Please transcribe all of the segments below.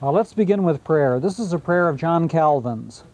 Let's begin with prayer. This is a prayer of John Calvin's.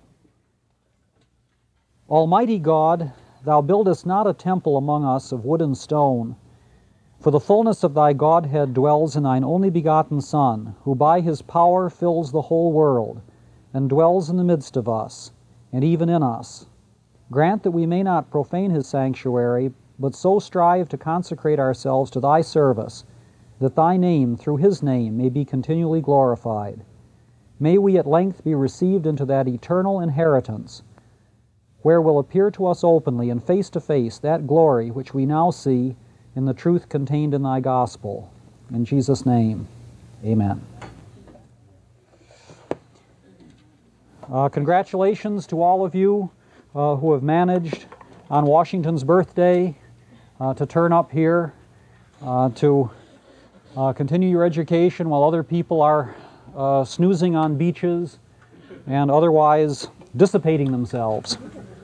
Almighty God, Thou buildest not a temple among us of wood and stone, for the fullness of Thy Godhead dwells in Thine only begotten Son, who by His power fills the whole world, and dwells in the midst of us, and even in us. Grant that we may not profane His sanctuary, but so strive to consecrate ourselves to Thy service, that Thy name, through His name, may be continually glorified. May we at length be received into that eternal inheritance, where will appear to us openly and face to face that glory which we now see in the truth contained in Thy gospel. In Jesus' name, amen. Congratulations to all of you who have managed on Washington's birthday to turn up here to continue your education while other people are snoozing on beaches and otherwise dissipating themselves.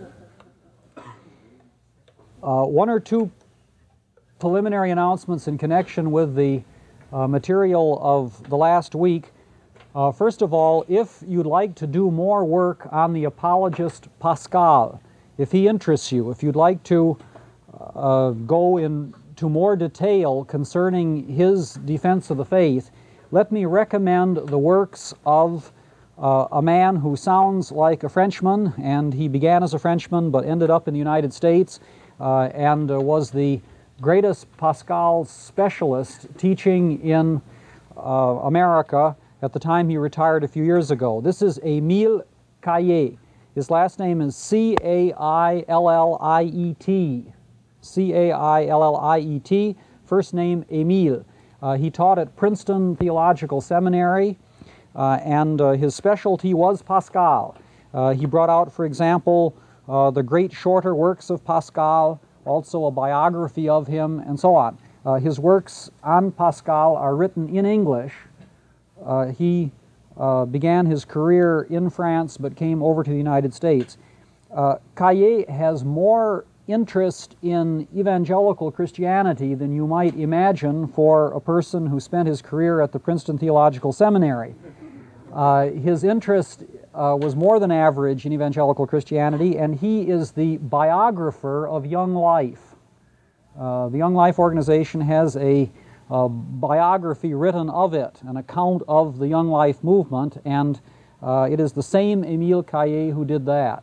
One or two preliminary announcements in connection with the material of the last week. First of all, if you'd like to do more work on the apologist Pascal, if he interests you, if you'd like to go into more detail concerning his defense of the faith, let me recommend the works of a man who sounds like a Frenchman, and he began as a Frenchman but ended up in the United States and was the greatest Pascal specialist teaching in America at the time he retired a few years ago. This is Émile Caillet. His last name is C-A-I-L-L-I-E-T. C-A-I-L-L-I-E-T, first name Émile. He taught at Princeton Theological Seminary, and his specialty was Pascal. He brought out, for example, the great shorter works of Pascal, also a biography of him, and so on. His works on Pascal are written in English. He began his career in France but came over to the United States. Caillet has more interest in evangelical Christianity than you might imagine for a person who spent his career at the Princeton Theological Seminary. His interest was more than average in evangelical Christianity, and he is the biographer of Young Life. The Young Life organization has a biography written of it, an account of the Young Life movement, and it is the same Émile Caillet who did that.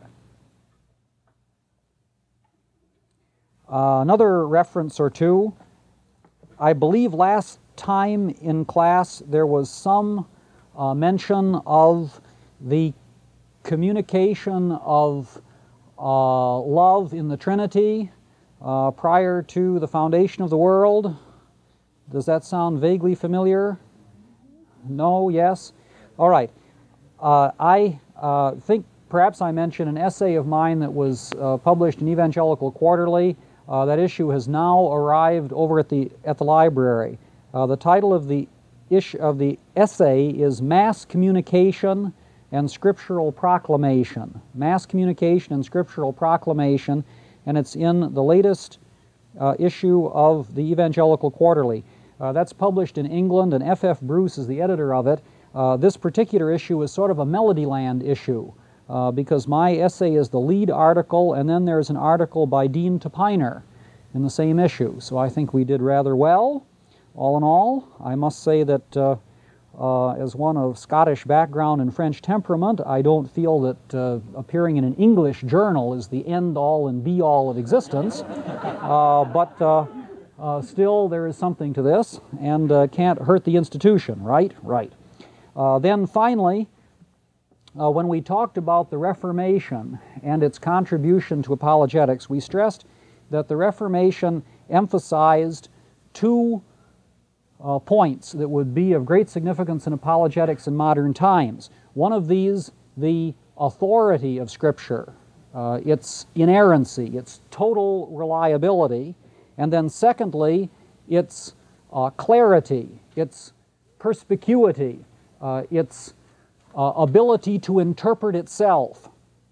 Another reference or two. I believe last time in class there was some mention of the communication of love in the Trinity prior to the foundation of the world. Does that sound vaguely familiar? No? Yes? All right. I think perhaps I mentioned an essay of mine that was published in Evangelical Quarterly. That issue has now arrived over at the library. The title of the essay is Mass Communication and Scriptural Proclamation. Mass Communication and Scriptural Proclamation, and it's in the latest issue of the Evangelical Quarterly. That's published in England, and F.F. Bruce is the editor of it. This particular issue is sort of a Melodyland issue, because my essay is the lead article, and then there's an article by Dean Topiner in the same issue. So I think we did rather well. All in all, I must say that as one of Scottish background and French temperament, I don't feel that appearing in an English journal is the end-all and be-all of existence. But still, there is something to this, and can't hurt the institution, right? Right. Then finally, when we talked about the Reformation and its contribution to apologetics, we stressed that the Reformation emphasized two points that would be of great significance in apologetics in modern times. One of these, the authority of Scripture, its inerrancy, its total reliability, and then secondly, its clarity, its perspicuity, its ability to interpret itself.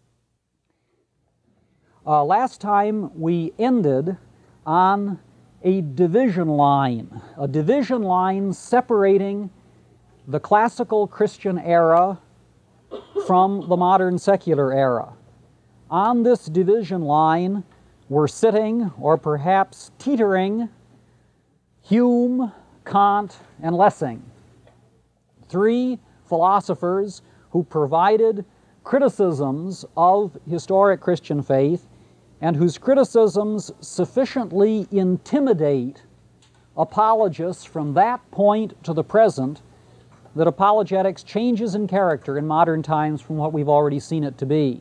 Last time we ended on a division line separating the classical Christian era from the modern secular era. On this division line were sitting, or perhaps teetering, Hume, Kant, and Lessing, three philosophers who provided criticisms of historic Christian faith and whose criticisms sufficiently intimidate apologists from that point to the present that apologetics changes in character in modern times from what we've already seen it to be.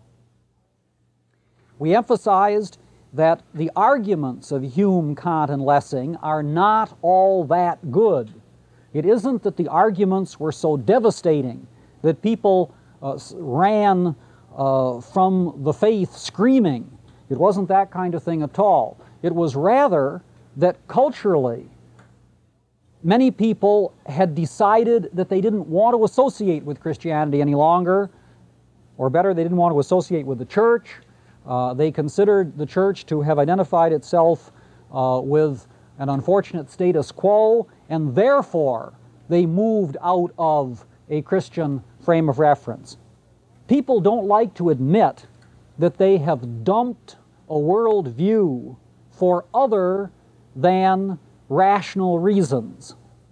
We emphasized that the arguments of Hume, Kant, and Lessing are not all that good. It isn't that the arguments were so devastating that people ran from the faith screaming. It wasn't that kind of thing at all. It was rather that culturally, many people had decided that they didn't want to associate with Christianity any longer, or better, they didn't want to associate with the church. They considered the church to have identified itself with an unfortunate status quo, and therefore they moved out of a Christian frame of reference. People don't like to admit that they have dumped a worldview for other than rational reasons.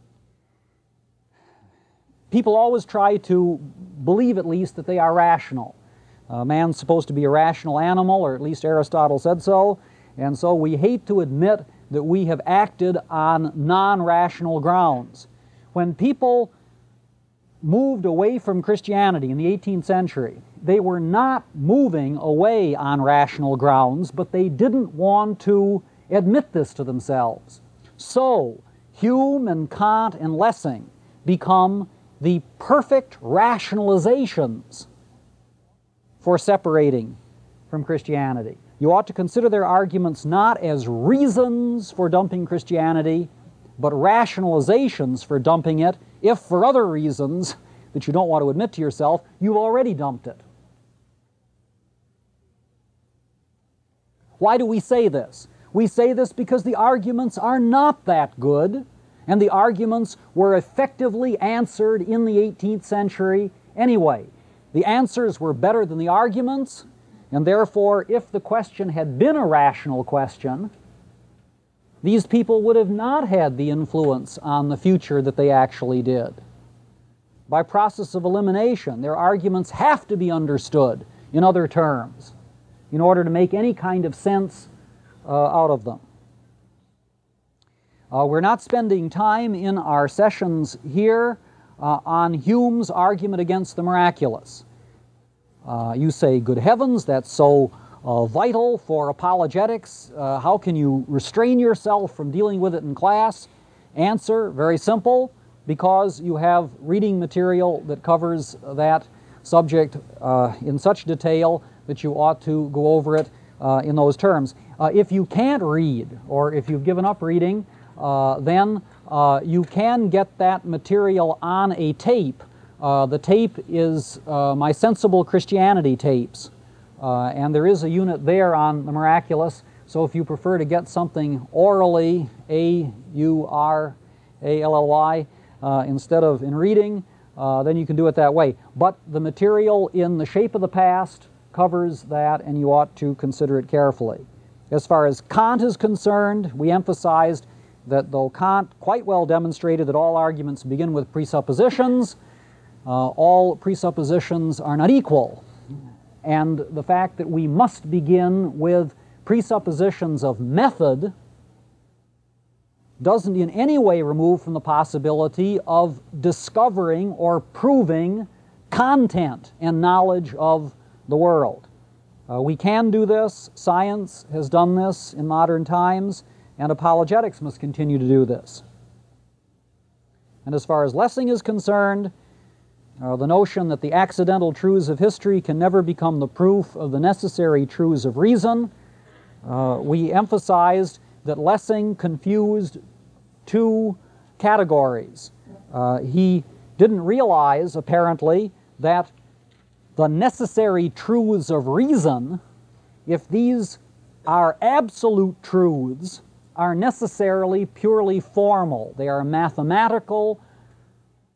People always try to believe, at least, that they are rational. Man's supposed to be a rational animal, or at least Aristotle said so, and so we hate to admit that we have acted on non-rational grounds. When people moved away from Christianity in the 18th century, they were not moving away on rational grounds, but they didn't want to admit this to themselves. So, Hume and Kant and Lessing become the perfect rationalizations for separating from Christianity. You ought to consider their arguments not as reasons for dumping Christianity, but rationalizations for dumping it, if for other reasons that you don't want to admit to yourself, you've already dumped it. Why do we say this? We say this because the arguments are not that good, and the arguments were effectively answered in the 18th century anyway. The answers were better than the arguments, and therefore, if the question had been a rational question, these people would have not had the influence on the future that they actually did. By process of elimination, their arguments have to be understood in other terms in order to make any kind of sense out of them. We're not spending time in our sessions here on Hume's argument against the miraculous. You say, good heavens, that's so vital for apologetics. How can you restrain yourself from dealing with it in class? Answer, very simple, because you have reading material that covers that subject in such detail that you ought to go over it in those terms. If you can't read, or if you've given up reading, then you can get that material on a tape. The tape is my Sensible Christianity tapes, and there is a unit there on the miraculous, so if you prefer to get something orally, A-U-R-A-L-L-Y, instead of in reading, then you can do it that way. But the material in The Shape of the Past covers that, and you ought to consider it carefully. As far as Kant is concerned, we emphasized that though Kant quite well demonstrated that all arguments begin with presuppositions, all presuppositions are not equal. And the fact that we must begin with presuppositions of method doesn't in any way remove from the possibility of discovering or proving content and knowledge of the world. We can do this. Science has done this in modern times, and apologetics must continue to do this. And as far as Lessing is concerned, the notion that the accidental truths of history can never become the proof of the necessary truths of reason, we emphasized that Lessing confused two categories. He didn't realize, apparently, that the necessary truths of reason, if these are absolute truths, are necessarily purely formal. They are mathematical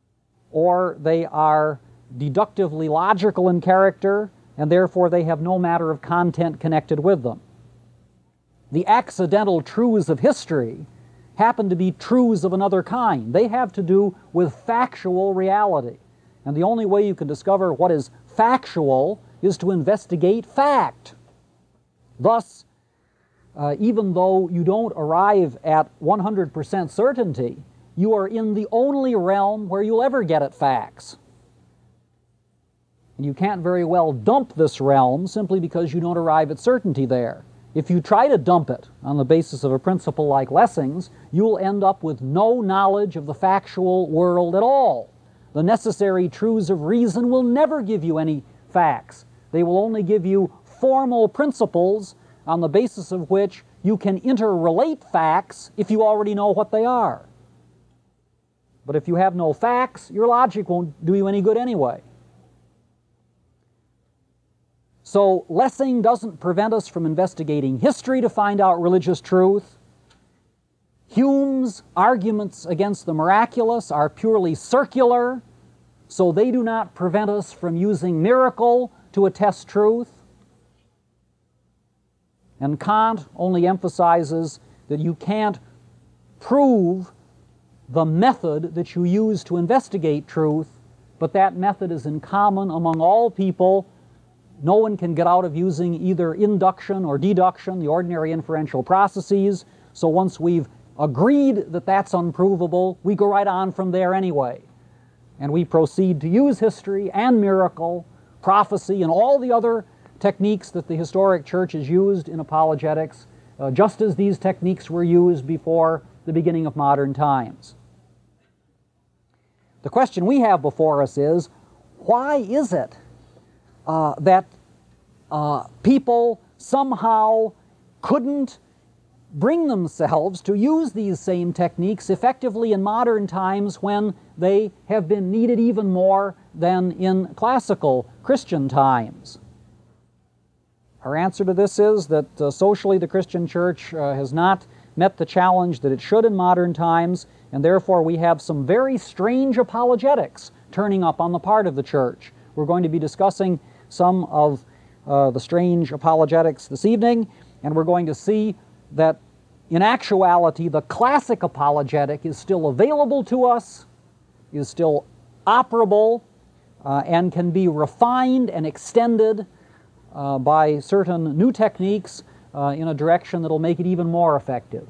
or they are deductively logical in character, and therefore they have no matter of content connected with them. The accidental truths of history happen to be truths of another kind. They have to do with factual reality. And the only way you can discover what is factual is to investigate fact. Thus, even though you don't arrive at 100% certainty, you are in the only realm where you'll ever get at facts. And you can't very well dump this realm simply because you don't arrive at certainty there. If you try to dump it on the basis of a principle like Lessing's, you'll end up with no knowledge of the factual world at all. The necessary truths of reason will never give you any facts. They will only give you formal principles on the basis of which you can interrelate facts if you already know what they are. But if you have no facts, your logic won't do you any good anyway. So Lessing doesn't prevent us from investigating history to find out religious truth. Hume's arguments against the miraculous are purely circular, so they do not prevent us from using miracle to attest truth. And Kant only emphasizes that you can't prove the method that you use to investigate truth, but that method is in common among all people. No one can get out of using either induction or deduction, the ordinary inferential processes. So once we've agreed that that's unprovable, we go right on from there anyway. And we proceed to use history and miracle, prophecy, and all the other techniques that the historic church has used in apologetics, just as these techniques were used before the beginning of modern times. The question we have before us is, why is it that people somehow couldn't bring themselves to use these same techniques effectively in modern times when they have been needed even more than in classical Christian times? Our answer to this is that socially the Christian church has not met the challenge that it should in modern times, and therefore we have some very strange apologetics turning up on the part of the church. We're going to be discussing some of the strange apologetics this evening, and we're going to see that in actuality the classic apologetic is still available to us, is still operable, and can be refined and extended by certain new techniques in a direction that will make it even more effective.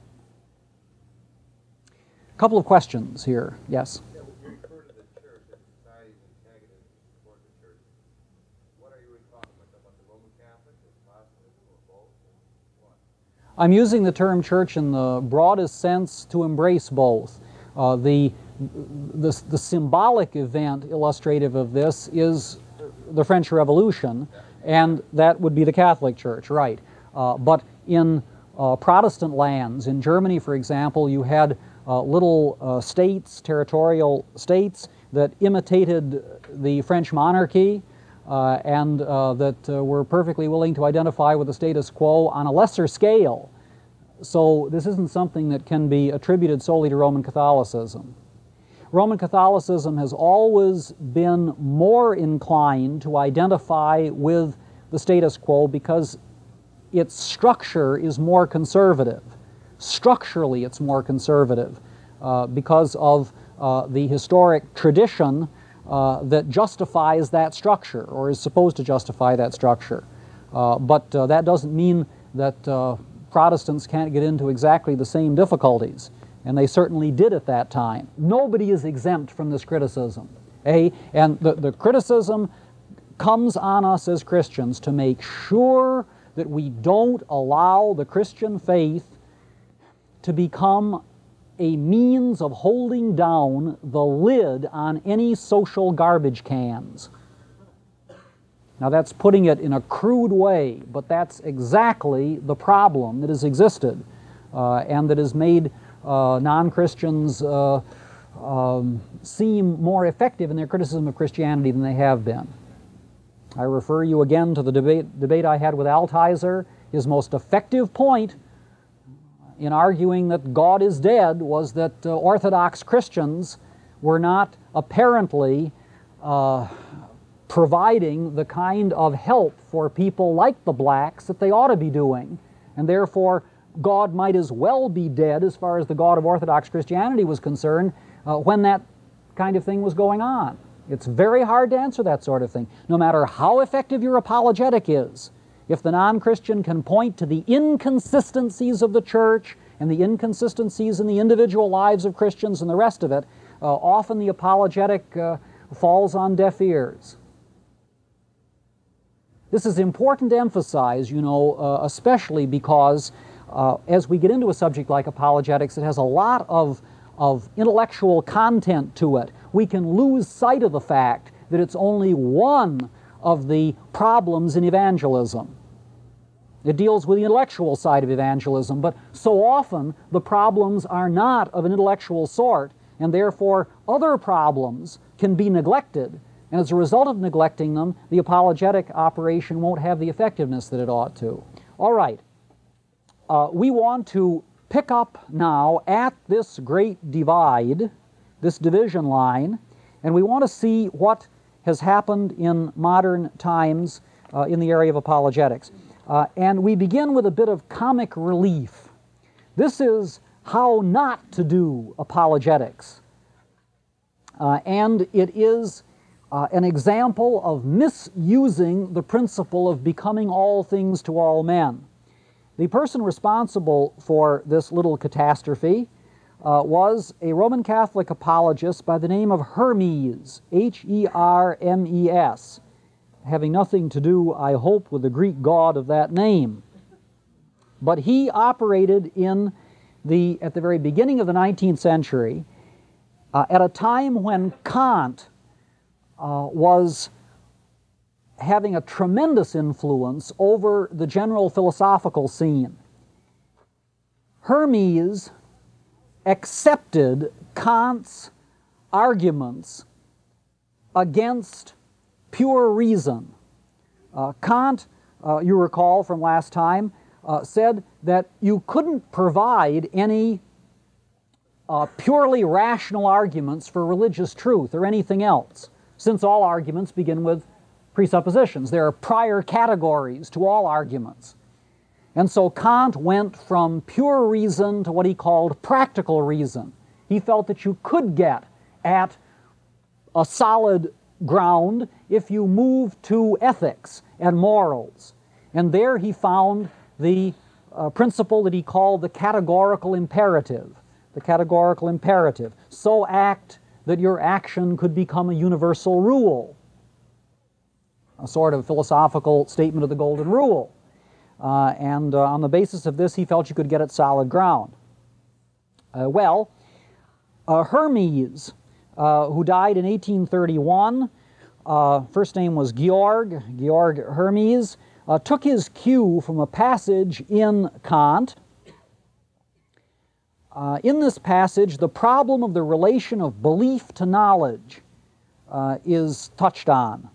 A couple of questions here. Yes? Yeah, when you refer to the church as society's antagonism toward the church, what are you really talking about the Roman Catholic, or Protestantism, or both, or what? I'm using the term church in the broadest sense to embrace both. The symbolic event illustrative of this is the French Revolution, and that would be the Catholic Church, right. But in Protestant lands, in Germany, for example, you had little states, territorial states, that imitated the French monarchy and that were perfectly willing to identify with the status quo on a lesser scale. So this isn't something that can be attributed solely to Roman Catholicism. Roman Catholicism has always been more inclined to identify with the status quo because its structure is more conservative. Structurally, it's more conservative because of the historic tradition that justifies that structure, or is supposed to justify that structure. But that doesn't mean that Protestants can't get into exactly the same difficulties, and they certainly did at that time. Nobody is exempt from this criticism. And the criticism comes on us as Christians to make sure that we don't allow the Christian faith to become a means of holding down the lid on any social garbage cans. Now that's putting it in a crude way, but that's exactly the problem that has existed and that has made non-Christians seem more effective in their criticism of Christianity than they have been. I refer you again to the debate I had with Altizer. His most effective point in arguing that God is dead was that Orthodox Christians were not apparently providing the kind of help for people like the blacks that they ought to be doing, and therefore God might as well be dead as far as the God of Orthodox Christianity was concerned when that kind of thing was going on. It's very hard to answer that sort of thing. No matter how effective your apologetic is, if the non-Christian can point to the inconsistencies of the church and the inconsistencies in the individual lives of Christians and the rest of it, often the apologetic falls on deaf ears. This is important to emphasize, you know, especially because as we get into a subject like apologetics, it has a lot of intellectual content to it. We can lose sight of the fact that it's only one of the problems in evangelism. It deals with the intellectual side of evangelism, but so often the problems are not of an intellectual sort, and therefore other problems can be neglected. And as a result of neglecting them, the apologetic operation won't have the effectiveness that it ought to. All right. We want to pick up now at this great divide, this division line, and we want to see what has happened in modern times in the area of apologetics. And we begin with a bit of comic relief. This is how not to do apologetics. And it is an example of misusing the principle of becoming all things to all men. The person responsible for this little catastrophe was a Roman Catholic apologist by the name of Hermes, H-E-R-M-E-S, having nothing to do, I hope, with the Greek god of that name. But he operated at the very beginning of the 19th century at a time when Kant was having a tremendous influence over the general philosophical scene. Hermes accepted Kant's arguments against pure reason. Kant, you recall from last time, said that you couldn't provide any purely rational arguments for religious truth or anything else, since all arguments begin with presuppositions. There are prior categories to all arguments. And so Kant went from pure reason to what he called practical reason. He felt that you could get at a solid ground if you moved to ethics and morals. And there he found the principle that he called the categorical imperative. The categorical imperative. So act that your action could become a universal rule. A sort of philosophical statement of the golden rule. And on the basis of this, he felt you could get at solid ground. Hermes, who died in 1831, first name was Georg Hermes, took his cue from a passage in Kant. In this passage, the problem of the relation of belief to knowledge is touched on.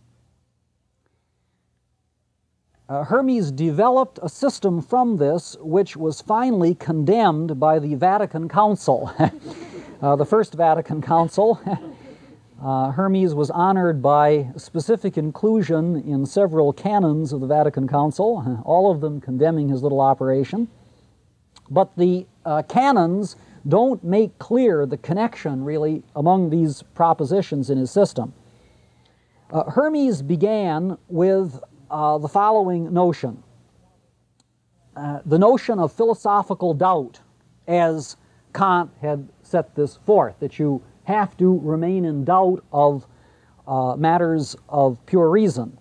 Hermes developed a system from this which was finally condemned by the Vatican Council. The First Vatican Council. Hermes was honored by specific inclusion in several canons of the Vatican Council, all of them condemning his little operation. But the canons don't make clear the connection, really, among these propositions in his system. Hermes began with the following notion. The notion of philosophical doubt, as Kant had set this forth, that you have to remain in doubt of matters of pure reason.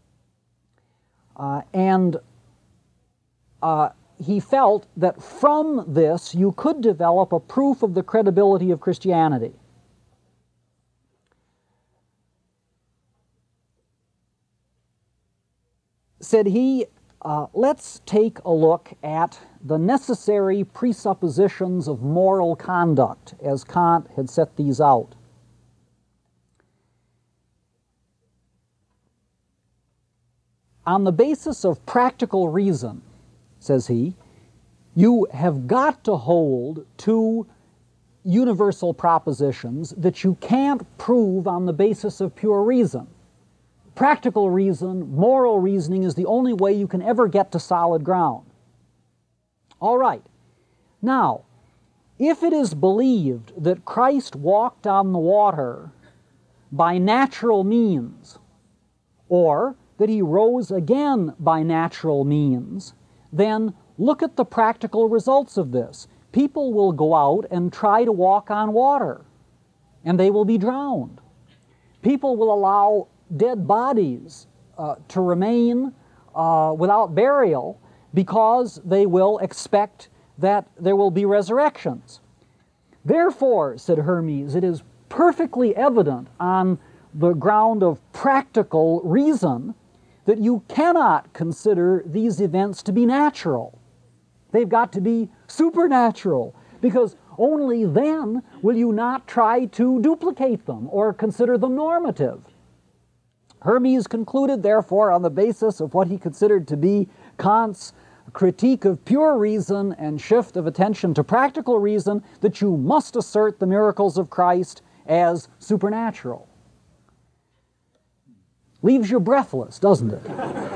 He felt that from this you could develop a proof of the credibility of Christianity. Said he, let's take a look at the necessary presuppositions of moral conduct as Kant had set these out. On the basis of practical reason, says he, you have got to hold to universal propositions that you can't prove on the basis of pure reason. Practical reason, moral reasoning is the only way you can ever get to solid ground. All right. Now, if it is believed that Christ walked on the water by natural means, or that he rose again by natural means, then look at the practical results of this. People will go out and try to walk on water, and they will be drowned. People will allow dead bodies to remain without burial because they will expect that there will be resurrections. Therefore, said Hermes, it is perfectly evident on the ground of practical reason that you cannot consider these events to be natural. They've got to be supernatural, because only then will you not try to duplicate them or consider them normative. Hermes concluded, therefore, on the basis of what he considered to be Kant's critique of pure reason and shift of attention to practical reason, that you must assert the miracles of Christ as supernatural. Leaves you breathless, doesn't it?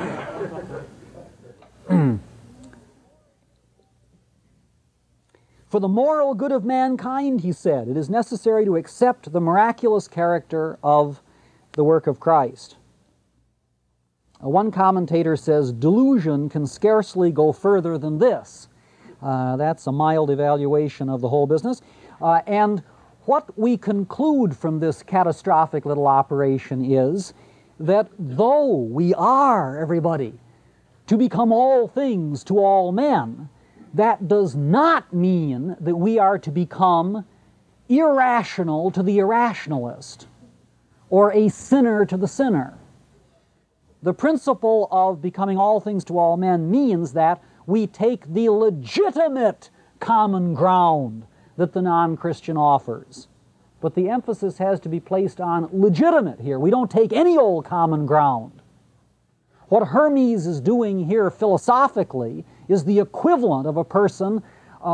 For the moral good of mankind, he said, it is necessary to accept the miraculous character of the work of Christ. One commentator says, delusion can scarcely go further than this. That's a mild evaluation of the whole business. And what we conclude from this catastrophic little operation is that though we are, everybody, to become all things to all men, that does not mean that we are to become irrational to the irrationalist or a sinner to the sinner. The principle of becoming all things to all men means that we take the legitimate common ground that the non-Christian offers. But the emphasis has to be placed on legitimate here. We don't take any old common ground. What Hermes is doing here philosophically is the equivalent of a person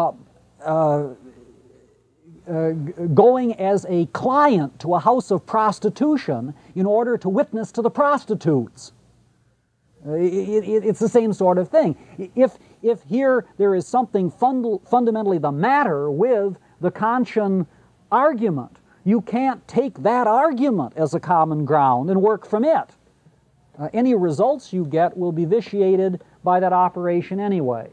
going as a client to a house of prostitution in order to witness to the prostitutes. It's the same sort of thing. If here there is something fundamentally the matter with the Kantian argument, you can't take that argument as a common ground and work from it. Any results you get will be vitiated by that operation anyway.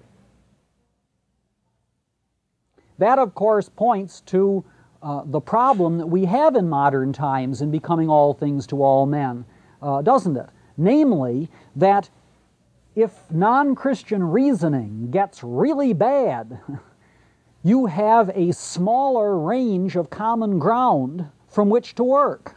That, of course, points to the problem that we have in modern times in becoming all things to all men, doesn't it? Namely, that if non-Christian reasoning gets really bad, you have a smaller range of common ground from which to work.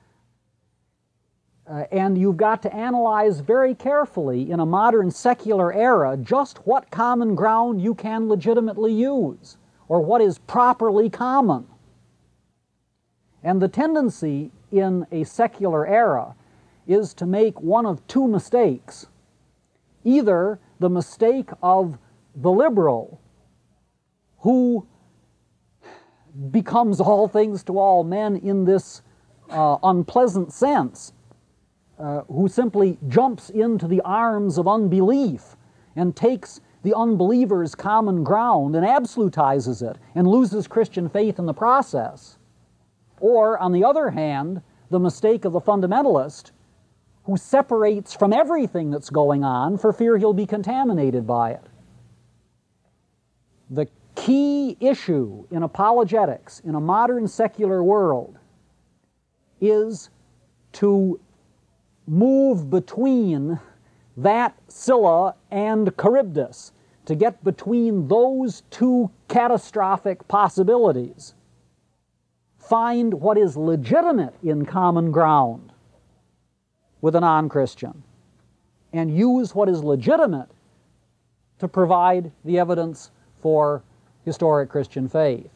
And you've got to analyze very carefully in a modern secular era just what common ground you can legitimately use, or what is properly common. And the tendency in a secular era is to make one of two mistakes. Either the mistake of the liberal, who becomes all things to all men in this unpleasant sense, who simply jumps into the arms of unbelief and takes the unbeliever's common ground and absolutizes it and loses Christian faith in the process. Or, on the other hand, the mistake of the fundamentalist, who separates from everything that's going on for fear he'll be contaminated by it. The key issue in apologetics in a modern secular world is to move between that Scylla and Charybdis, to get between those two catastrophic possibilities. Find what is legitimate in common ground with a non-Christian, and use what is legitimate to provide the evidence for historic Christian faith.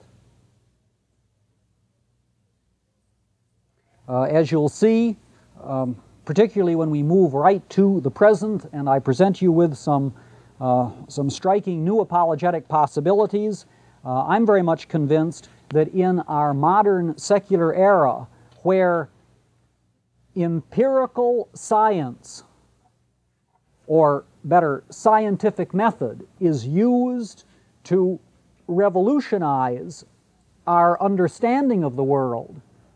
As you'll see, particularly when we move right to the present, and I present you with some striking new apologetic possibilities, I'm very much convinced that in our modern secular era, where empirical science, or better, scientific method, is used to revolutionize our understanding of the world,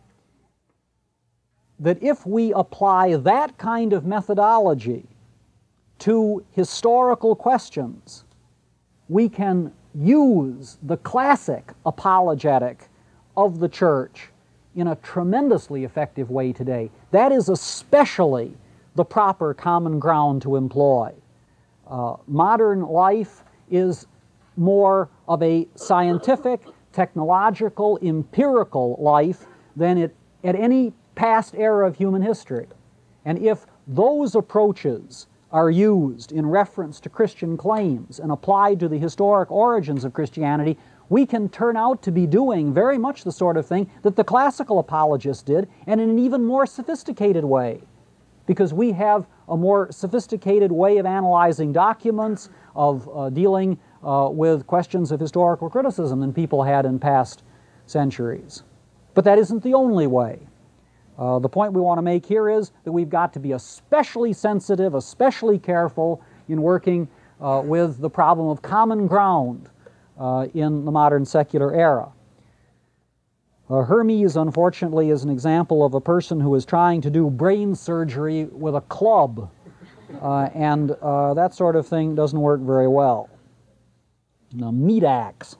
that if we apply that kind of methodology to historical questions, we can use the classic apologetic of the church in a tremendously effective way today. That is especially the proper common ground to employ. Modern life is more of a scientific, technological, empirical life than at any past era of human history. And if those approaches are used in reference to Christian claims and applied to the historic origins of Christianity, we can turn out to be doing very much the sort of thing that the classical apologists did, and in an even more sophisticated way, because we have a more sophisticated way of analyzing documents, of dealing with questions of historical criticism than people had in past centuries. But that isn't the only way. The point we want to make here is that we've got to be especially sensitive, especially careful in working with the problem of common ground in the modern secular era. Hermes, unfortunately, is an example of a person who is trying to do brain surgery with a club, and that sort of thing doesn't work very well. A meat axe.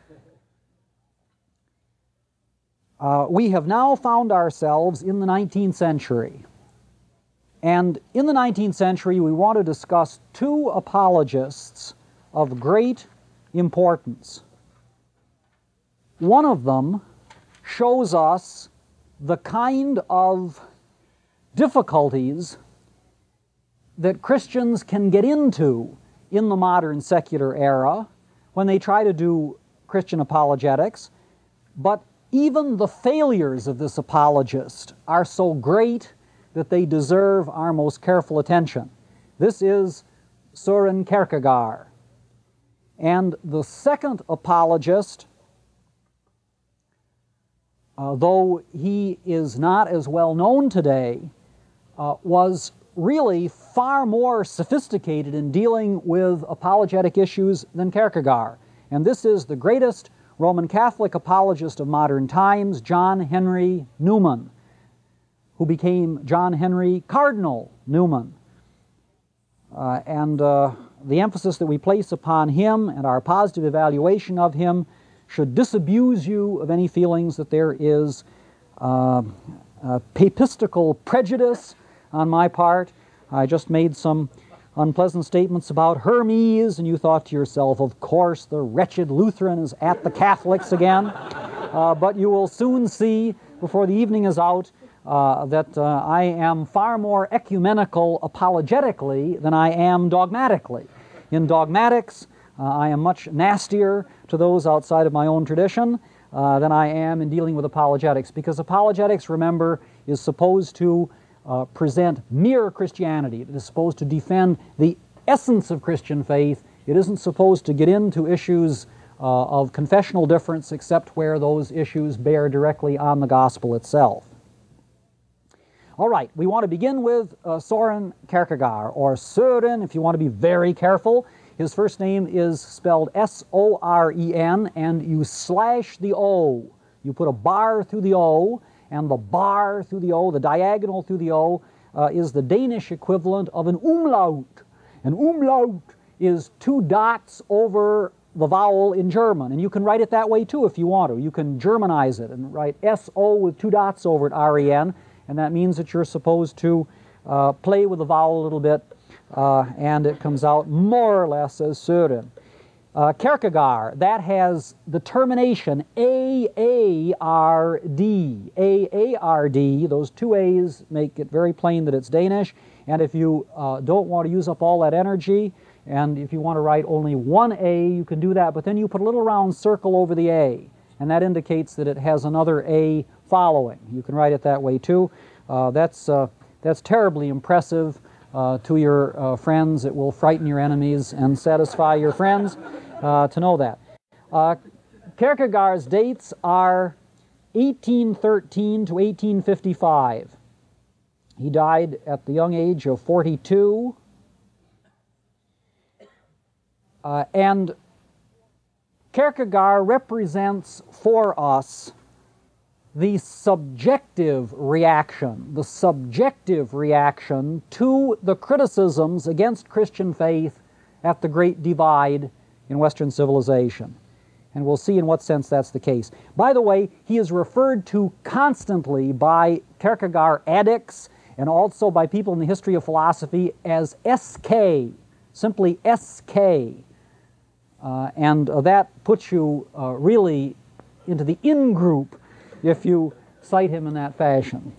We have now found ourselves in the 19th century. And in the 19th century, we want to discuss two apologists of great importance. One of them shows us the kind of difficulties that Christians can get into in the modern secular era when they try to do Christian apologetics, but even the failures of this apologist are so great that they deserve our most careful attention. This is Søren Kierkegaard. And the second apologist, though he is not as well known today, was really far more sophisticated in dealing with apologetic issues than Kierkegaard. And this is the greatest Roman Catholic apologist of modern times, John Henry Newman, who became John Henry Cardinal Newman. The emphasis that we place upon him and our positive evaluation of him should disabuse you of any feelings that there is papistical prejudice on my part. I just made some unpleasant statements about Hermes, and you thought to yourself, of course, the wretched Lutheran is at the Catholics again. But you will soon see, before the evening is out, that I am far more ecumenical apologetically than I am dogmatically. In dogmatics, I am much nastier to those outside of my own tradition than I am in dealing with apologetics, because apologetics, remember, is supposed to present mere Christianity. It is supposed to defend the essence of Christian faith. It isn't supposed to get into issues of confessional difference except where those issues bear directly on the gospel itself. All right, we want to begin with Søren Kierkegaard, or Søren if you want to be very careful. His first name is spelled S-O-R-E-N, and you slash the O. You put a bar through the O, and the bar through the O, the diagonal through the O, is the Danish equivalent of an umlaut. An umlaut is two dots over the vowel in German, and you can write it that way too if you want to. You can Germanize it and write S-O with two dots over it, R-E-N, and that means that you're supposed to play with the vowel a little bit, and it comes out more or less as Søren. Kierkegaard, that has the termination A-A-R-D. A-A-R-D, those two A's make it very plain that it's Danish, and if you don't want to use up all that energy, and if you want to write only one A, you can do that, but then you put a little round circle over the A, and that indicates that it has another A following. You can write it that way too. That's terribly impressive to your friends. It will frighten your enemies and satisfy your friends to know that. Kierkegaard's dates are 1813 to 1855. He died at the young age of 42. And Kierkegaard represents for us the subjective reaction to the criticisms against Christian faith at the Great Divide in Western civilization. And we'll see in what sense that's the case. By the way, he is referred to constantly by Kierkegaard addicts and also by people in the history of philosophy as SK, simply SK. And that puts you really into the in-group if you cite him in that fashion.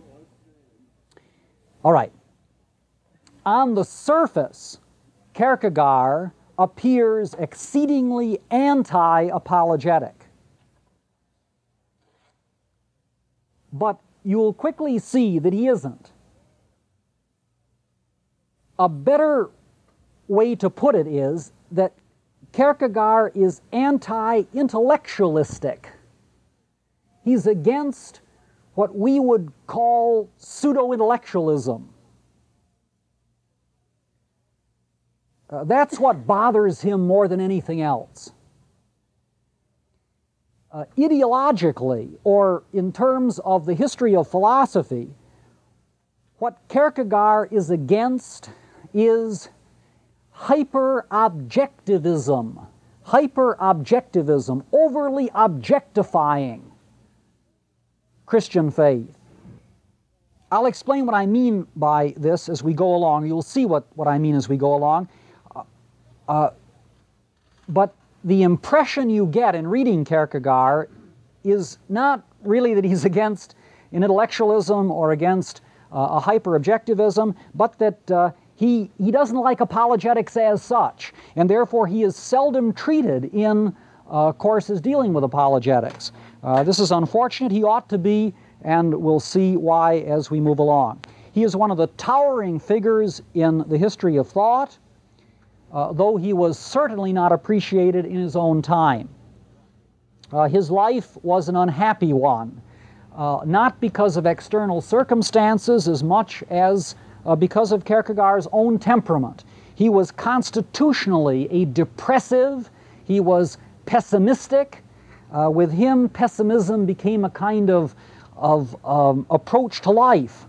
All right. On the surface, Kierkegaard appears exceedingly anti-apologetic. But you'll quickly see that he isn't. A better way to put it is that Kierkegaard is anti-intellectualistic. He's against what we would call pseudo-intellectualism. That's what bothers him more than anything else. Ideologically, or in terms of the history of philosophy, what Kierkegaard is against is hyper-objectivism, overly objectifying Christian faith. I'll explain what I mean by this as we go along. You'll see what I mean as we go along. But the impression you get in reading Kierkegaard is not really that he's against an intellectualism or against a hyper-objectivism, but that he doesn't like apologetics as such, and therefore he is seldom treated in courses dealing with apologetics. This is unfortunate. He ought to be, and we'll see why as we move along. He is one of the towering figures in the history of thought, though he was certainly not appreciated in his own time. His life was an unhappy one, not because of external circumstances as much as because of Kierkegaard's own temperament. He was constitutionally a depressive, he was pessimistic. With him, pessimism became a kind of approach to life.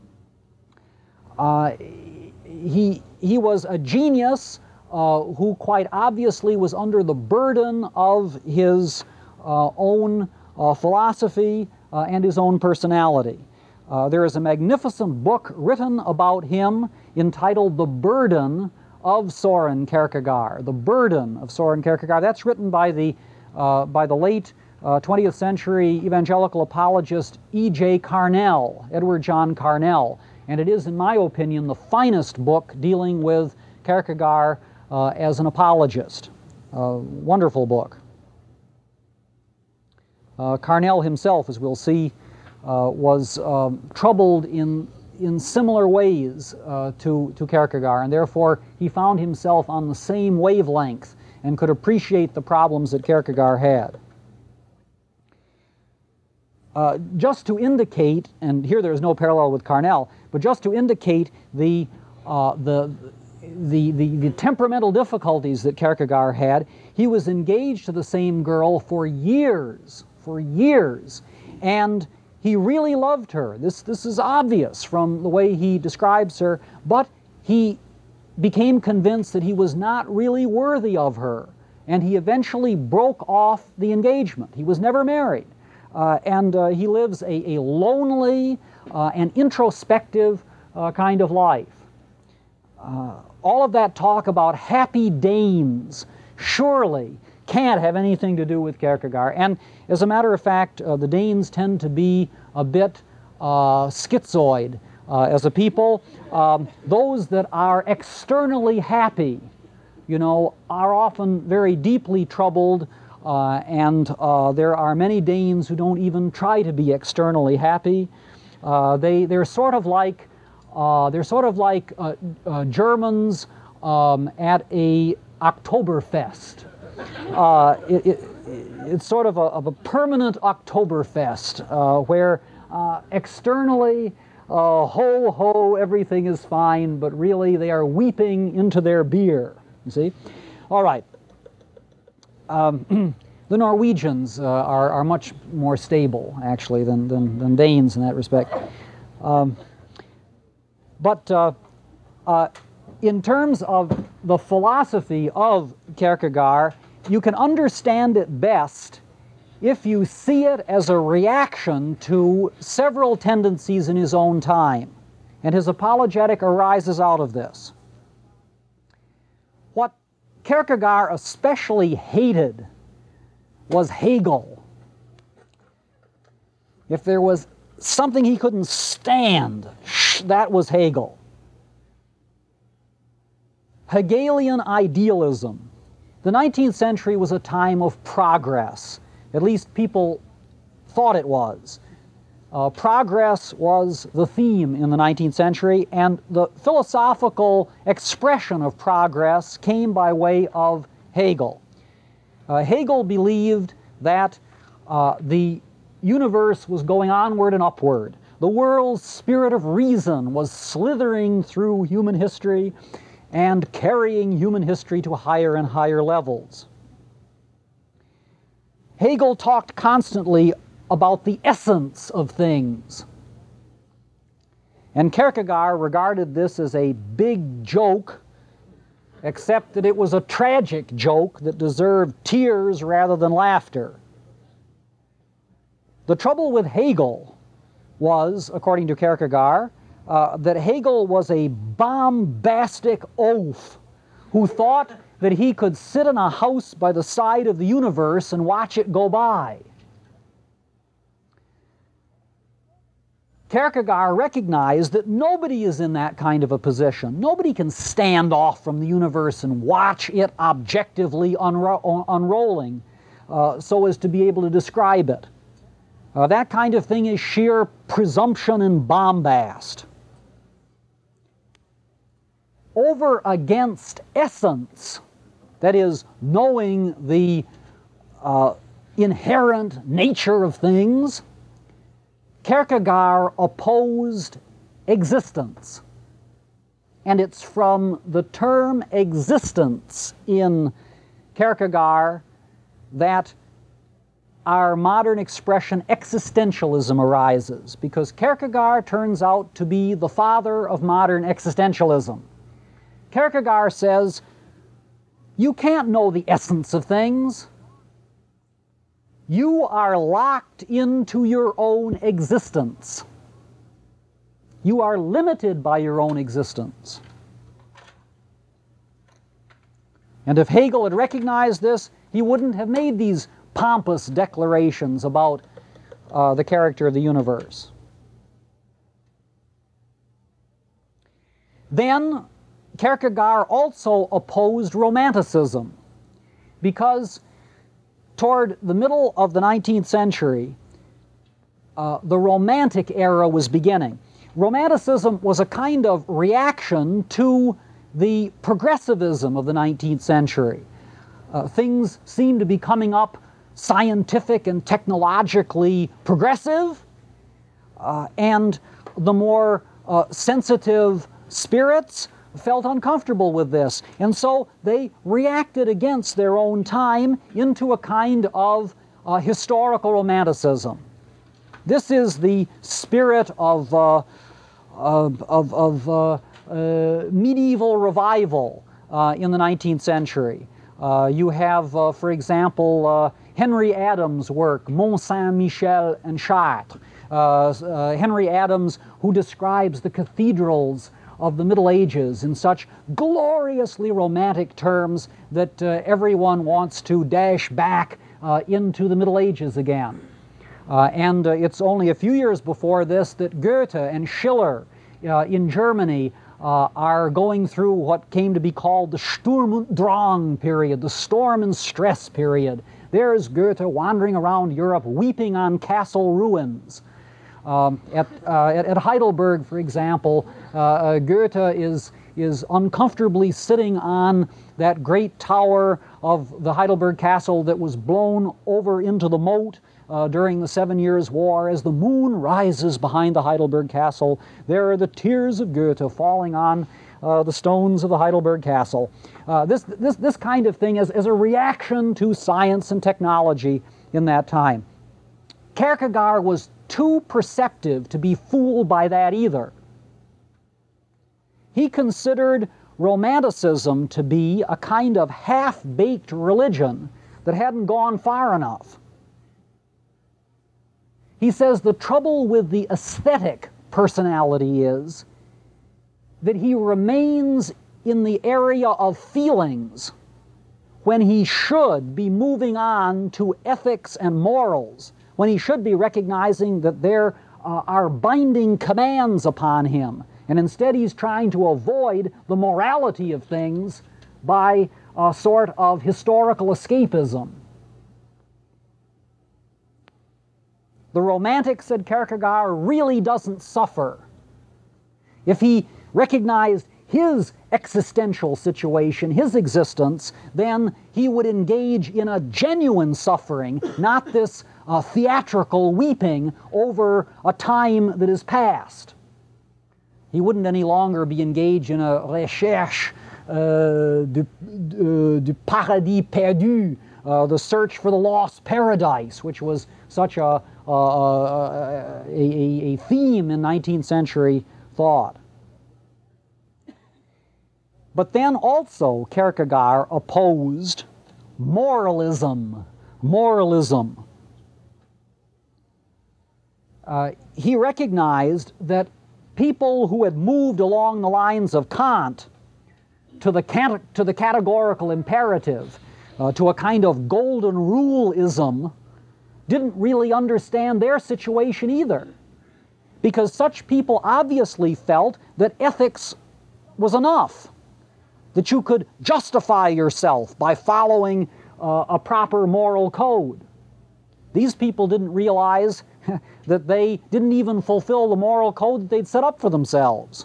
He was a genius who quite obviously was under the burden of his own philosophy and his own personality. There is a magnificent book written about him entitled The Burden of Soren Kierkegaard. The Burden of Soren Kierkegaard. That's written by the late 20th century evangelical apologist E.J. Carnell, Edward John Carnell. And it is, in my opinion, the finest book dealing with Kierkegaard as an apologist. Wonderful book. Carnell himself, as we'll see, was troubled in similar ways to Kierkegaard, and therefore he found himself on the same wavelength and could appreciate the problems that Kierkegaard had. Just to indicate, and here there is no parallel with Carnell, but just to indicate the temperamental difficulties that Kierkegaard had, he was engaged to the same girl for years, and he really loved her. This is obvious from the way he describes her, but he became convinced that he was not really worthy of her, and he eventually broke off the engagement. He was never married, and he lives a lonely and introspective kind of life. All of that talk about happy Danes surely can't have anything to do with Kierkegaard. And as a matter of fact, the Danes tend to be a bit schizoid as a people. Those that are externally happy, are often very deeply troubled, and there are many Danes who don't even try to be externally happy. They're sort of like Germans at a Oktoberfest. It's sort of a permanent Oktoberfest where externally, ho ho, everything is fine, but really they are weeping into their beer. You see? All right. The Norwegians are much more stable, actually, than Danes in that respect. But in terms of the philosophy of Kierkegaard, you can understand it best if you see it as a reaction to several tendencies in his own time. And his apologetic arises out of this. What Kierkegaard especially hated was Hegel. If there was something he couldn't stand, that was Hegel. Hegelian idealism. The 19th century was a time of progress. At least people thought it was. Progress was the theme in the 19th century, and the philosophical expression of progress came by way of Hegel. Hegel believed that the universe was going onward and upward. The world's spirit of reason was slithering through human history and carrying human history to higher and higher levels. Hegel talked constantly about the essence of things. And Kierkegaard regarded this as a big joke, except that it was a tragic joke that deserved tears rather than laughter. The trouble with Hegel was, according to Kierkegaard, that Hegel was a bombastic oaf who thought that he could sit in a house by the side of the universe and watch it go by. Kierkegaard recognized that nobody is in that kind of a position. Nobody can stand off from the universe and watch it objectively unrolling so as to be able to describe it. That kind of thing is sheer presumption and bombast. Over against essence, that is, knowing the inherent nature of things, Kierkegaard opposed existence. And it's from the term existence in Kierkegaard that our modern expression existentialism arises, because Kierkegaard turns out to be the father of modern existentialism. Kierkegaard says, you can't know the essence of things. You are locked into your own existence. You are limited by your own existence. And if Hegel had recognized this, he wouldn't have made these pompous declarations about the character of the universe. Then, Kierkegaard also opposed Romanticism, because toward the middle of the 19th century, the Romantic era was beginning. Romanticism was a kind of reaction to the progressivism of the 19th century. Things seemed to be coming up scientific and technologically progressive, and the more sensitive spirits felt uncomfortable with this. And so they reacted against their own time into a kind of historical romanticism. This is the spirit of medieval revival in the 19th century. You have, for example, Henry Adams' work, Mont Saint-Michel and Chartres. Henry Adams, who describes the cathedrals of the Middle Ages in such gloriously romantic terms that everyone wants to dash back into the Middle Ages again. And it's only a few years before this that Goethe and Schiller in Germany are going through what came to be called the Sturm und Drang period, the storm and stress period. There's Goethe wandering around Europe weeping on castle ruins. At Heidelberg, for example, Goethe is uncomfortably sitting on that great tower of the Heidelberg Castle that was blown over into the moat during the 7 Years' War. As the moon rises behind the Heidelberg Castle, there are the tears of Goethe falling on the stones of the Heidelberg Castle. This kind of thing as a reaction to science and technology in that time. Kierkegaard was too perceptive to be fooled by that either. He considered Romanticism to be a kind of half-baked religion that hadn't gone far enough. He says the trouble with the aesthetic personality is that he remains in the area of feelings when he should be moving on to ethics and morals, when he should be recognizing that there are binding commands upon him. And instead he's trying to avoid the morality of things by a sort of historical escapism. The romantic, said Kierkegaard, really doesn't suffer. If he recognized his existential situation, his existence, then he would engage in a genuine suffering, not this theatrical weeping over a time that is past. He wouldn't any longer be engaged in a recherche du paradis perdu, the search for the lost paradise, which was such a theme in 19th century thought. But then also Kierkegaard opposed moralism. He recognized that people who had moved along the lines of Kant to the categorical imperative, to a kind of golden rule-ism, didn't really understand their situation either. Because such people obviously felt that ethics was enough, that you could justify yourself by following a proper moral code. These people didn't realize that they didn't even fulfill the moral code that they'd set up for themselves.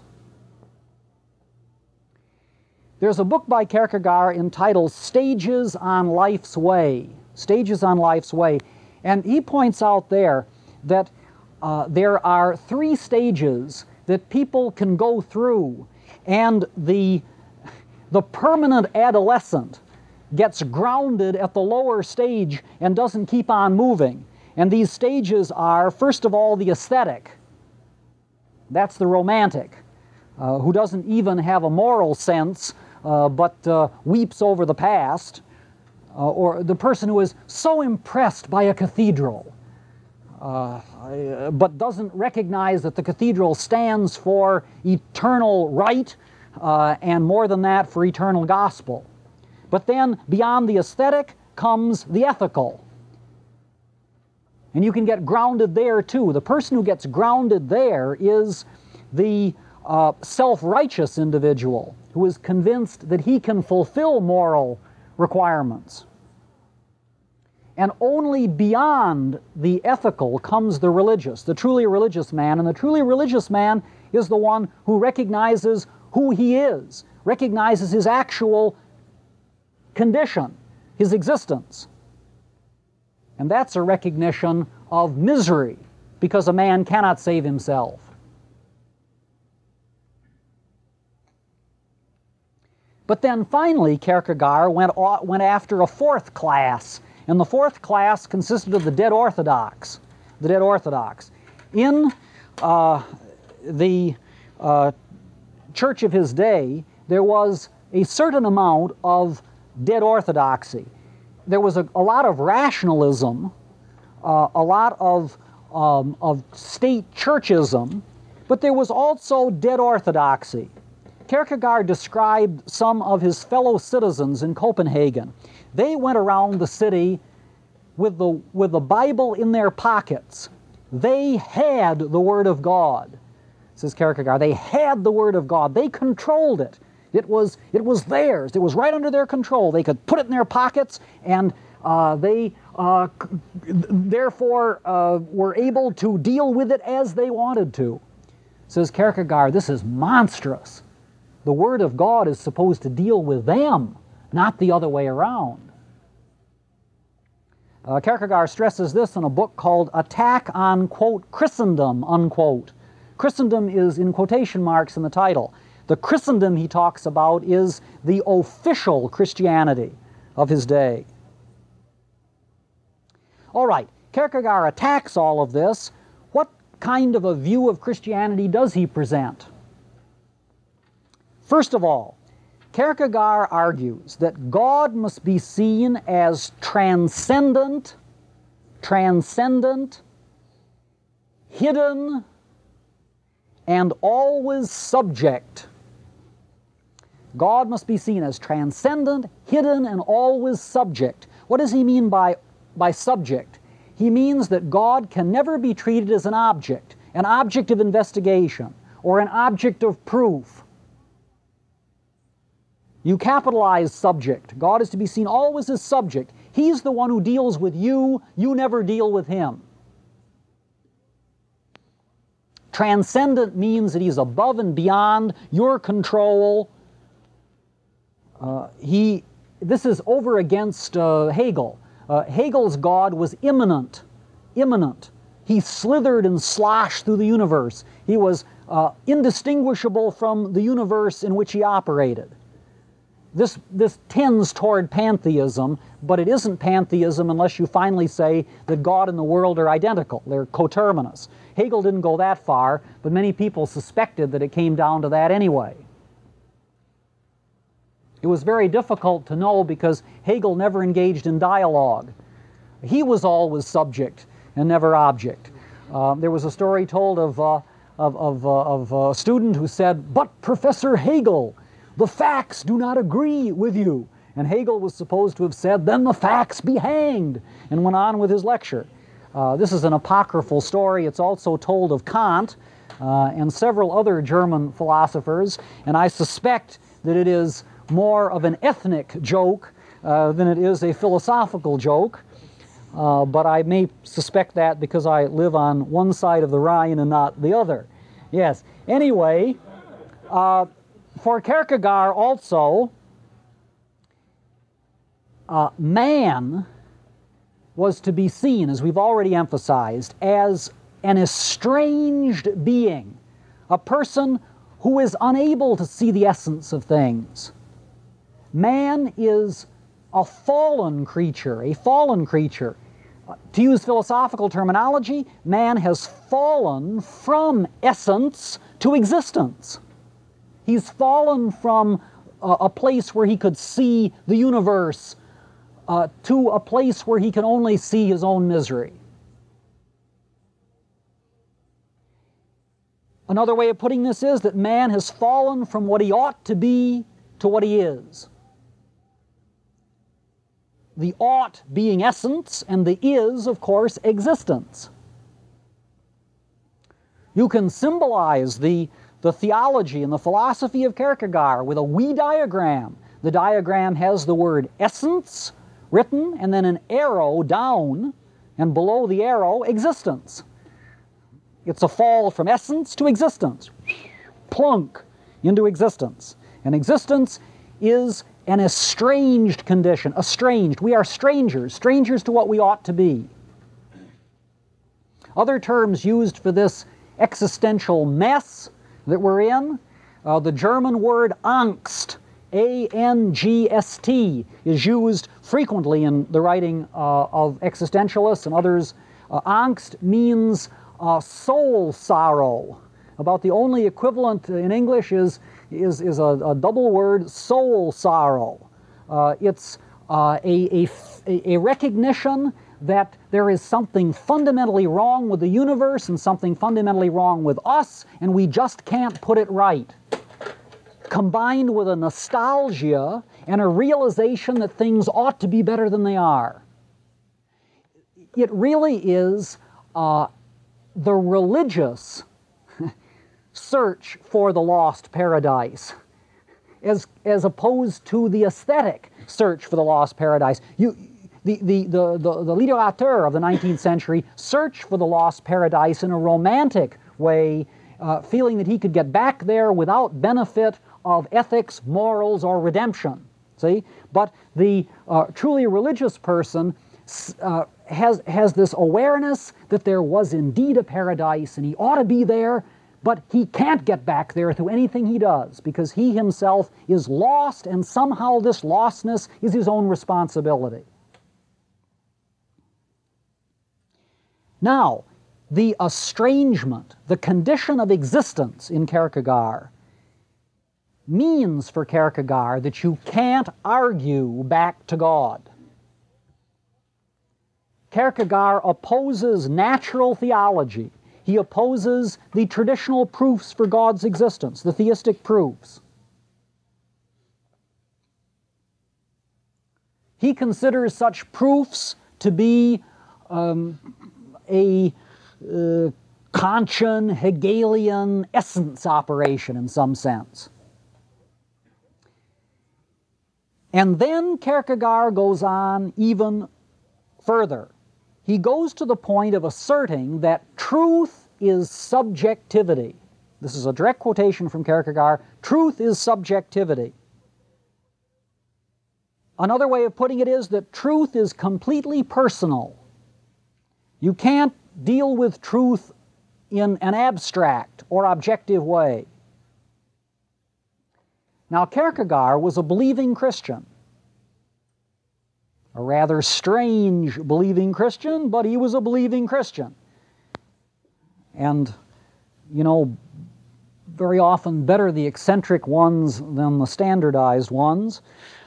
There's a book by Kierkegaard entitled Stages on Life's Way. Stages on Life's Way. And he points out there that there are 3 stages that people can go through, and the permanent adolescent gets grounded at the lower stage and doesn't keep on moving. And these stages are, first of all, the aesthetic. That's the romantic, who doesn't even have a moral sense, but weeps over the past. Or the person who is so impressed by a cathedral, but doesn't recognize that the cathedral stands for eternal right, and more than that, for eternal gospel. But then, beyond the aesthetic, comes the ethical. And you can get grounded there too. The person who gets grounded there is the self-righteous individual who is convinced that he can fulfill moral requirements. And only beyond the ethical comes the religious, the truly religious man. And the truly religious man is the one who recognizes who he is, recognizes his actual condition, his existence. And that's a recognition of misery, because a man cannot save himself. But then finally, Kierkegaard went after a 4th class, and the 4th class consisted of the dead Orthodox. The dead Orthodox. In the church of his day, there was a certain amount of dead orthodoxy. There was a lot of rationalism, a lot of state churchism, but there was also dead orthodoxy. Kierkegaard described some of his fellow citizens in Copenhagen. They went around the city with the Bible in their pockets. They had the Word of God, says Kierkegaard. They had the Word of God. They controlled it. It was theirs. It was right under their control. They could put it in their pockets and Therefore were able to deal with it as they wanted to. Says Kierkegaard, this is monstrous. The Word of God is supposed to deal with them, not the other way around. Kierkegaard stresses this in a book called Attack on, quote, Christendom, unquote. Christendom is in quotation marks in the title. The Christendom he talks about is the official Christianity of his day. All right, Kierkegaard attacks all of this. What kind of a view of Christianity does he present? First of all, Kierkegaard argues that God must be seen as transcendent, hidden, and always subject. God must be seen as transcendent, hidden, and always subject. What does he mean by subject? He means that God can never be treated as an object of investigation, or an object of proof. You capitalize subject. God is to be seen always as subject. He's the one who deals with you. You never deal with him. Transcendent means that he's above and beyond your control. This is over against Hegel. Hegel's God was immanent. He slithered and sloshed through the universe. He was indistinguishable from the universe in which he operated. This tends toward pantheism, but it isn't pantheism unless you finally say that God and the world are identical. They're coterminous. Hegel didn't go that far, but many people suspected that it came down to that anyway. It was very difficult to know because Hegel never engaged in dialogue. He was always subject and never object. There was a story told of a student who said, "But Professor Hegel, the facts do not agree with you." And Hegel was supposed to have said, "Then the facts be hanged," and went on with his lecture. This is an apocryphal story. It's also told of Kant and several other German philosophers, and I suspect that it is more of an ethnic joke than it is a philosophical joke. But I may suspect that because I live on one side of the Rhine and not the other. Yes. Anyway, for Kierkegaard also, man was to be seen, as we've already emphasized, as an estranged being, a person who is unable to see the essence of things. Man is a fallen creature, To use philosophical terminology, man has fallen from essence to existence. He's fallen from a place where he could see the universe to a place where he can only see his own misery. Another way of putting this is that man has fallen from what he ought to be to what he is. The ought being essence, and the is, of course, existence. You can symbolize the theology and the philosophy of Kierkegaard with a wee diagram. The diagram has the word essence written, and then an arrow down, and below the arrow, existence. It's a fall from essence to existence. Plunk into existence. And existence is an estranged condition. Estranged. We are strangers to what we ought to be. Other terms used for this existential mess that we're in, the German word Angst, A-N-G-S-T, is used frequently in the writing of existentialists and others. Angst means soul sorrow. About the only equivalent in English is a double word, soul sorrow. It's a recognition that there is something fundamentally wrong with the universe and something fundamentally wrong with us, and we just can't put it right. Combined with a nostalgia and a realization that things ought to be better than they are. It really is the religious search for the lost paradise as opposed to the aesthetic search for the lost paradise. the literature of the 19th century searched for the lost paradise in a romantic way, feeling that he could get back there without benefit of ethics, morals, or redemption. See? But the truly religious person has this awareness that there was indeed a paradise and he ought to be there, but he can't get back there through anything he does because he himself is lost, and somehow this lostness is his own responsibility. Now, the estrangement, the condition of existence in Kierkegaard means for Kierkegaard that you can't argue back to God. Kierkegaard opposes natural theology. He opposes the traditional proofs for God's existence, the theistic proofs. He considers such proofs to be a Kantian, Hegelian essence operation in some sense. And then Kierkegaard goes on even further. He goes to the point of asserting that truth is subjectivity. This is a direct quotation from Kierkegaard. Truth is subjectivity. Another way of putting it is that truth is completely personal. You can't deal with truth in an abstract or objective way. Now, Kierkegaard was a believing Christian. A rather strange believing Christian, but he was a believing Christian. And, you know, very often better the eccentric ones than the standardized ones.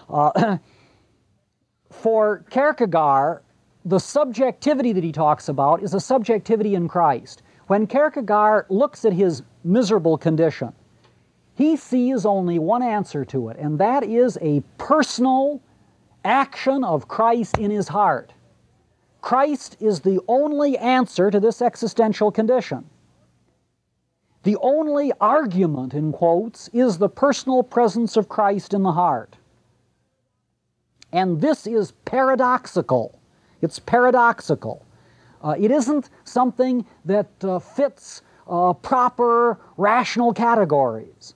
For Kierkegaard, the subjectivity that he talks about is a subjectivity in Christ. When Kierkegaard looks at his miserable condition, he sees only one answer to it, and that is a personal action of Christ in his heart. Christ is the only answer to this existential condition. The only argument, in quotes, is the personal presence of Christ in the heart. And this is paradoxical. It's paradoxical. It isn't something that fits proper rational categories.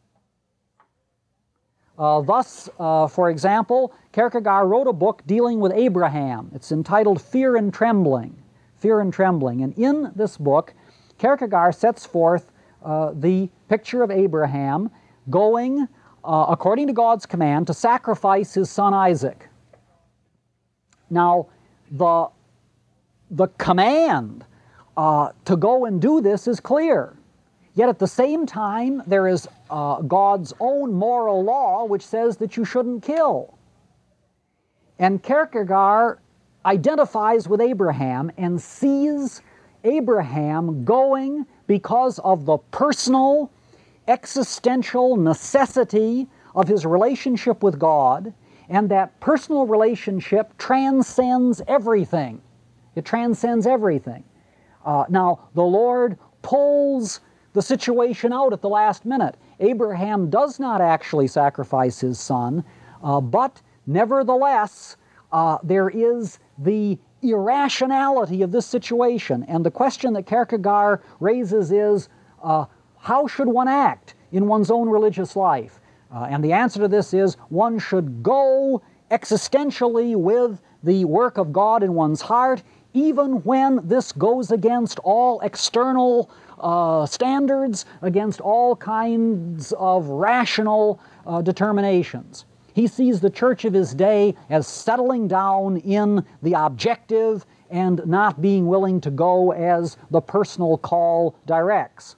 Thus, for example, Kierkegaard wrote a book dealing with Abraham. It's entitled Fear and Trembling. Fear and Trembling. And in this book, Kierkegaard sets forth the picture of Abraham going, according to God's command, to sacrifice his son Isaac. Now, the command to go and do this is clear. Yet at the same time, there is God's own moral law which says that you shouldn't kill. And Kierkegaard identifies with Abraham and sees Abraham going because of the personal, existential necessity of his relationship with God, and that personal relationship transcends everything. It transcends everything. Now, the Lord pulls the situation out at the last minute. Abraham does not actually sacrifice his son, but nevertheless, there is the irrationality of this situation. And the question that Kierkegaard raises is, how should one act in one's own religious life? And the answer to this is, one should go existentially with the work of God in one's heart, even when this goes against all external standards, against all kinds of rational determinations. He sees the church of his day as settling down in the objective and not being willing to go as the personal call directs.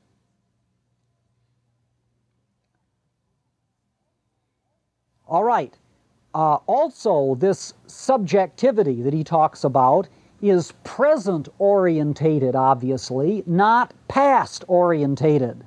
All right. Also, this subjectivity that he talks about is present-orientated, obviously, not past-orientated.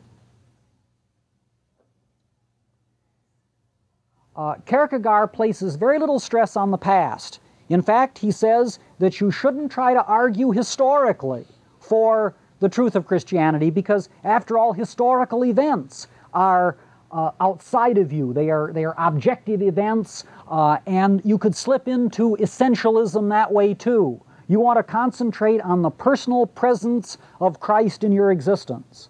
Kierkegaard places very little stress on the past. In fact, he says that you shouldn't try to argue historically for the truth of Christianity because, after all, historical events are outside of you. They are objective events, and you could slip into essentialism that way too. You want to concentrate on the personal presence of Christ in your existence.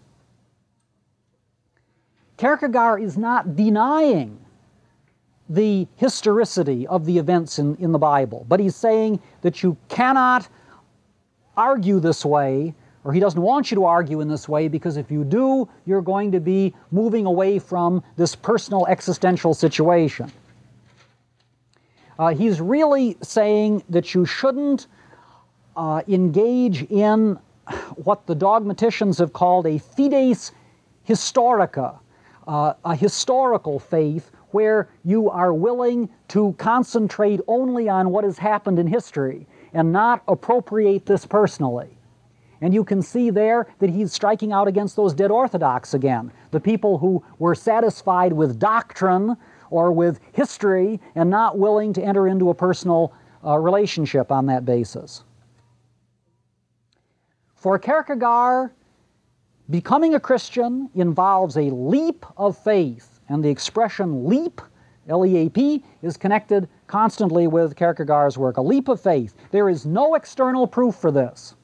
Kierkegaard is not denying the historicity of the events in the Bible, but he's saying that you cannot argue this way, or he doesn't want you to argue in this way, because if you do, you're going to be moving away from this personal existential situation. He's really saying that you shouldn't engage in what the dogmaticians have called a fides historica, a historical faith where you are willing to concentrate only on what has happened in history and not appropriate this personally. And you can see there that he's striking out against those dead orthodox again, the people who were satisfied with doctrine or with history and not willing to enter into a personal relationship on that basis. For Kierkegaard, becoming a Christian involves a leap of faith, and the expression leap, L-E-A-P, is connected constantly with Kierkegaard's work. A leap of faith. There is no external proof for this.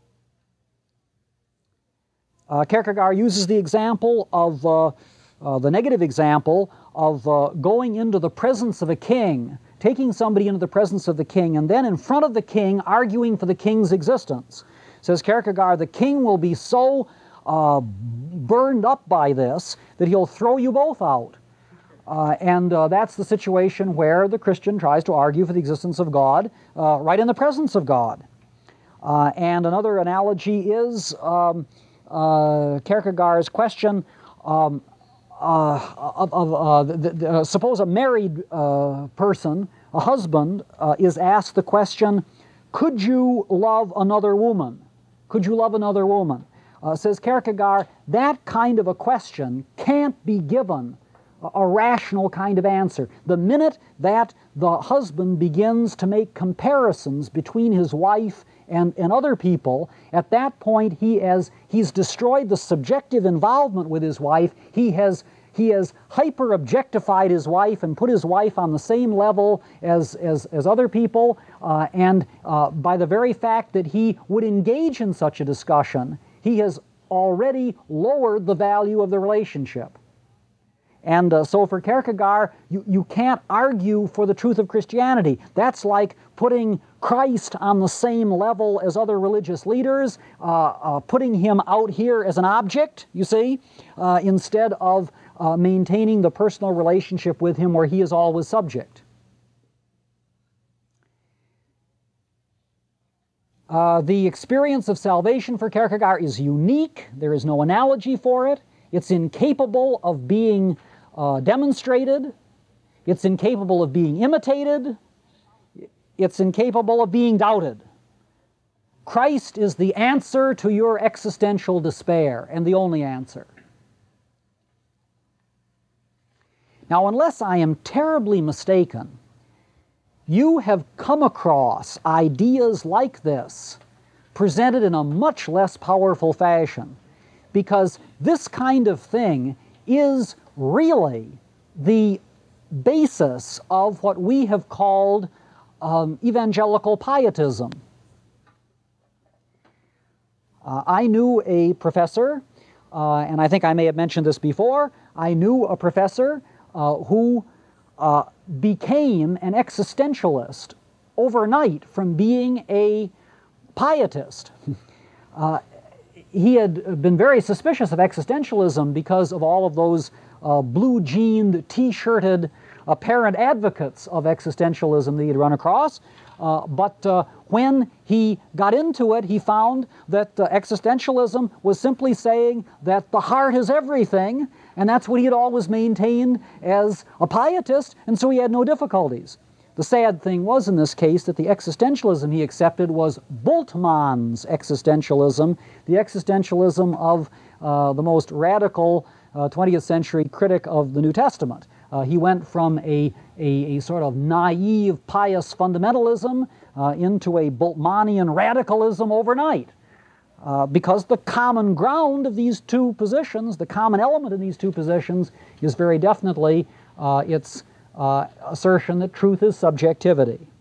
Kierkegaard uses the example of, the negative example of going into the presence of a king, taking somebody into the presence of the king, and then in front of the king arguing for the king's existence. Says Kierkegaard, the king will be so burned up by this that he'll throw you both out. And that's the situation where the Christian tries to argue for the existence of God right in the presence of God. And another analogy is Kierkegaard's question suppose a married person, a husband, is asked the question, could you love another woman? Could you love another woman? Says Kierkegaard, that kind of a question can't be given a rational kind of answer. The minute that the husband begins to make comparisons between his wife and other people, at that point he's destroyed the subjective involvement with his wife. He has hyper-objectified his wife and put his wife on the same level as other people, and by the very fact that he would engage in such a discussion, he has already lowered the value of the relationship. And so for Kierkegaard, you can't argue for the truth of Christianity. That's like putting Christ on the same level as other religious leaders, putting him out here as an object, you see, instead of maintaining the personal relationship with him where he is always subject. The experience of salvation for Kierkegaard is unique. There is no analogy for it. It's incapable of being demonstrated. It's incapable of being imitated. It's incapable of being doubted. Christ is the answer to your existential despair, and the only answer. Now, unless I am terribly mistaken, you have come across ideas like this presented in a much less powerful fashion, because this kind of thing is really the basis of what we have called evangelical pietism. I knew a professor, and I think I may have mentioned this before, I knew a professor who became an existentialist overnight from being a pietist. He had been very suspicious of existentialism because of all of those blue-jeaned, t-shirted apparent advocates of existentialism that he had run across. But when he got into it, he found that existentialism was simply saying that the heart is everything, and that's what he had always maintained as a pietist, and so he had no difficulties. The sad thing was in this case that the existentialism he accepted was Bultmann's existentialism, the existentialism of the most radical 20th century critic of the New Testament. He went from a sort of naive, pious fundamentalism into a Bultmannian radicalism overnight. because the common ground of these two positions, the common element in these two positions, is very definitely its assertion that truth is subjectivity.